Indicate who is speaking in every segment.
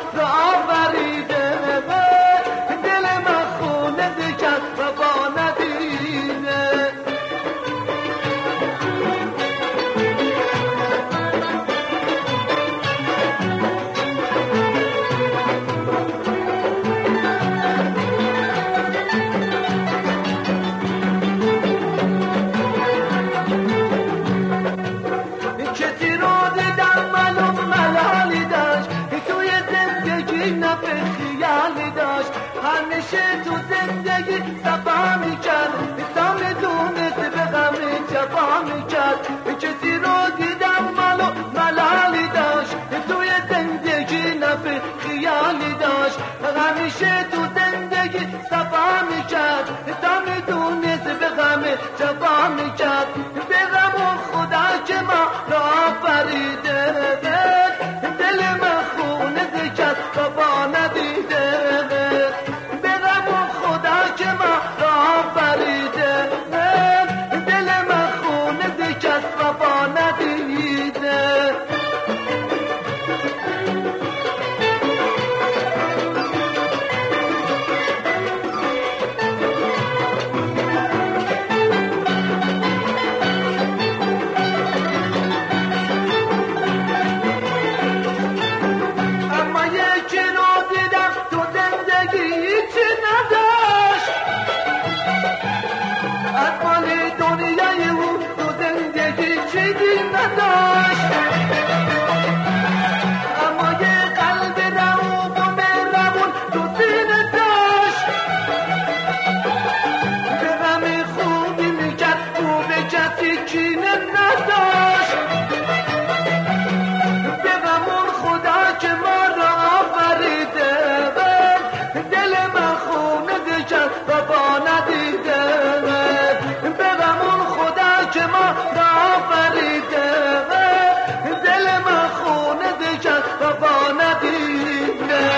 Speaker 1: را آفریده، دل من خونه دکت وفا ندیده. کسی رو دیدم معلوم ملالی داشت، توی زندگی نفع خیالی داشت، همیشه تو زندگی صفا میکرد، تا میدونست به غم جفا میکرد. کسی رو دیدم معلوم ملالی داشت، توی زندگی نفع خیالی داشت، همیشه تو زندگی صفا میکرد، تا میدونست به غم جفا میکرد. به غم خدا که ما را آفریده، دل من خونه دکت وفا ندیده. به غم خدا که ما را آفریده، دل من خونه دکت وفا ندیده. دنیای او تو زندگی چیزی نداشت، اما یه قلب رعوف و مهربون تو سینه داشت. به غم خوبی میکرد، او به کسی کینه نداشت. به غمون خدا که ما را آفریده، دل من خونه دکت وفا ندیده. که ما را آفریده، دل من خونه دکت وفا ندیده.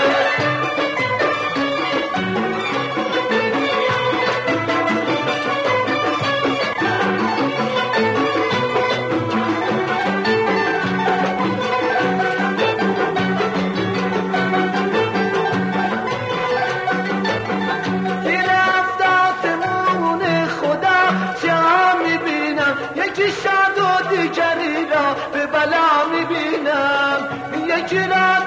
Speaker 1: این افتادمون خدا چه میبینم، یکی شاد و دیگری را به بلا میبینم، یکی را